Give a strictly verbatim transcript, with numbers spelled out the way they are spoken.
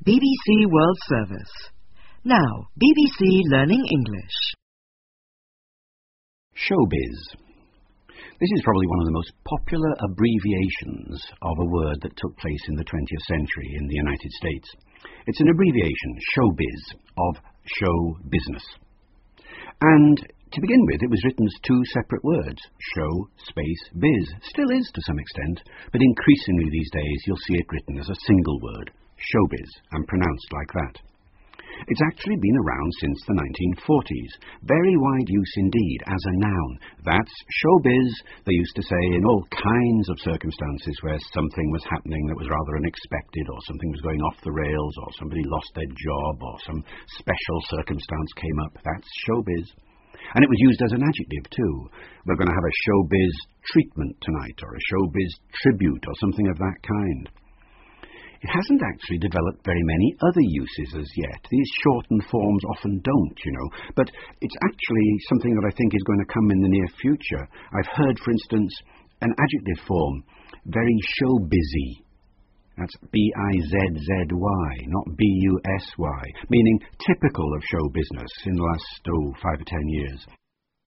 B B C World Service. Now, B B C Learning English. Showbiz. This is probably one of the most popular abbreviations of a word that took place in the twentieth century in the United States. It's an abbreviation, showbiz, of show business. And to begin with, it was written as two separate words, show, space, biz. Still is to some extent, but increasingly these days you'll see it written as a single word, showbiz, and pronounced like that. It's actually been around since the nineteen forties. Very wide use indeed, as a noun. That's showbiz, they used to say in all kinds of circumstances where something was happening that was rather unexpected, or something was going off the rails, or somebody lost their job, or some special circumstance came up. That's showbiz. And it was used as an adjective too. We're going to have a showbiz treatment tonight, or a showbiz tribute, or something of that kind. It hasn't actually developed very many other uses as yet. These shortened forms often don't, you know, but it's actually something that I think is going to come in the near future. I've heard, for instance, an adjective form, very show-busy. That's B I Z Z Y, not B U S Y, meaning typical of show business in the last, oh, five or ten years.